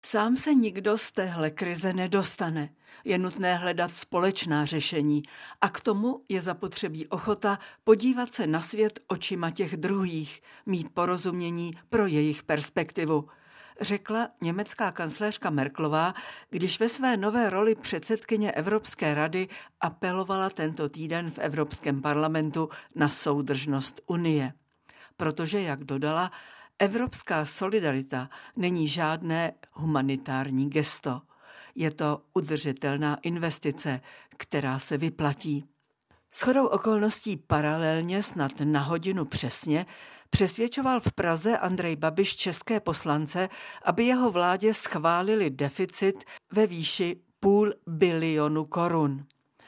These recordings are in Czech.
Sám se nikdo z téhle krize nedostane. Je nutné hledat společná řešení a k tomu je zapotřebí ochota podívat se na svět očima těch druhých, mít porozumění pro jejich perspektivu, řekla německá kancléřka Merkelová, když ve své nové roli předsedkyně Evropské rady apelovala tento týden v Evropském parlamentu na soudržnost Unie. Protože, jak dodala, evropská solidarita není žádné humanitární gesto. Je to udržitelná investice, která se vyplatí. Shodou okolností paralelně, snad na hodinu přesně, přesvědčoval v Praze Andrej Babiš české poslance, aby jeho vládě schválili deficit ve výši 0,5 bilionu korun.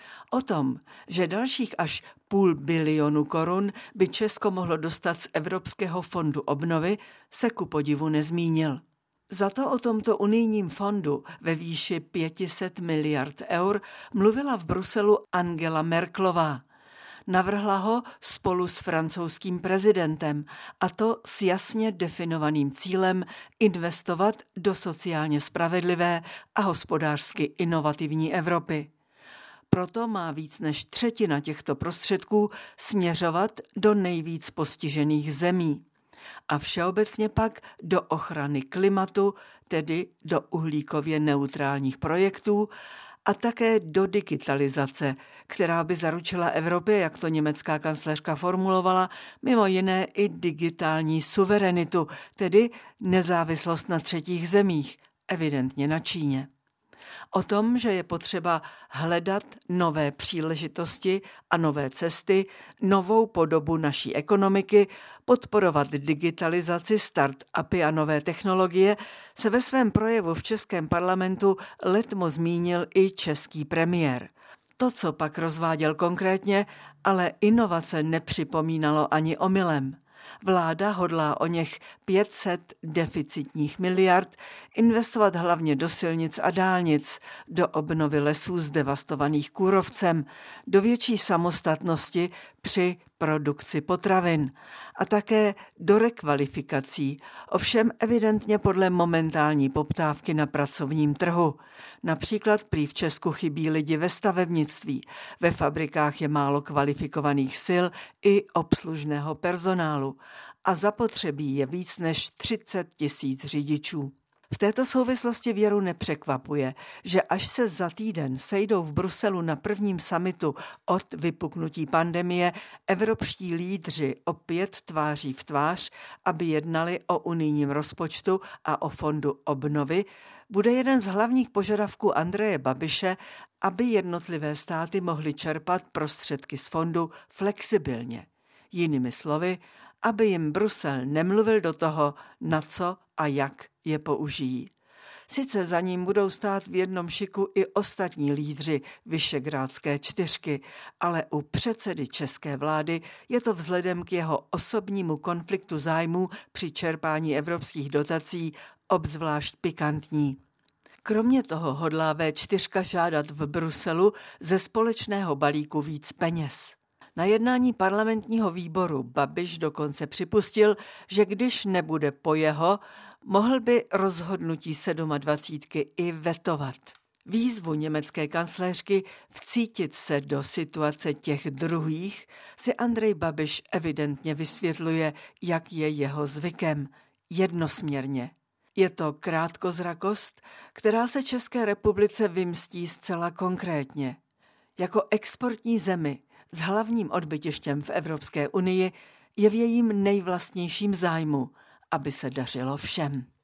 O tom, že dalších až 0,5 bilionu korun by Česko mohlo dostat z Evropského fondu obnovy, se ku podivu nezmínil. Za to o tomto unijním fondu ve výši 500 miliard eur mluvila v Bruselu Angela Merkelová. Navrhla ho spolu s francouzským prezidentem, a to s jasně definovaným cílem investovat do sociálně spravedlivé a hospodářsky inovativní Evropy. Proto má víc než třetina těchto prostředků směřovat do nejvíc postižených zemí. A všeobecně pak do ochrany klimatu, tedy do uhlíkově neutrálních projektů, a také do digitalizace, která by zaručila Evropě, jak to německá kancléřka formulovala, mimo jiné i digitální suverenitu, tedy nezávislost na třetích zemích, evidentně na Číně. O tom, že je potřeba hledat nové příležitosti a nové cesty, novou podobu naší ekonomiky, podporovat digitalizaci, start-upy a nové technologie, se ve svém projevu v českém parlamentu letmo zmínil i český premiér. To, co pak rozváděl konkrétně, ale inovace nepřipomínalo ani omylem. Vláda hodlá o něch 500 deficitních miliard investovat hlavně do silnic a dálnic, do obnovy lesů zdevastovaných kůrovcem, do větší samostatnosti při produkci potravin a také do rekvalifikací, ovšem evidentně podle momentální poptávky na pracovním trhu. Například prý v Česku chybí lidi ve stavebnictví, ve fabrikách je málo kvalifikovaných sil i obslužného personálu a zapotřebí je víc než 30 000 řidičů. V této souvislosti věru nepřekvapuje, že až se za týden sejdou v Bruselu na prvním summitu od vypuknutí pandemie evropští lídři opět tváří v tvář, aby jednali o unijním rozpočtu a o fondu obnovy, bude jeden z hlavních požadavků Andreje Babiše, aby jednotlivé státy mohly čerpat prostředky z fondu flexibilně. Jinými slovy, aby jim Brusel nemluvil do toho, na co a jak je použijí. Sice za ním budou stát v jednom šiku i ostatní lídři Visegrádské čtyřky, ale u předsedy české vlády je to vzhledem k jeho osobnímu konfliktu zájmů při čerpání evropských dotací obzvlášť pikantní. Kromě toho hodlá V4 žádat v Bruselu ze společného balíku víc peněz. Na jednání parlamentního výboru Babiš dokonce připustil, že když nebude po jeho, mohl by rozhodnutí 27 i vetovat. Výzvu německé kancléřky vcítit se do situace těch druhých si Andrej Babiš evidentně vysvětluje, jak je jeho zvykem, jednosměrně. Je to krátkozrakost, která se České republice vymstí zcela konkrétně. Jako exportní zemi s hlavním odbytištěm v Evropské unii je v jejím nejvlastnějším zájmu, aby se dařilo všem.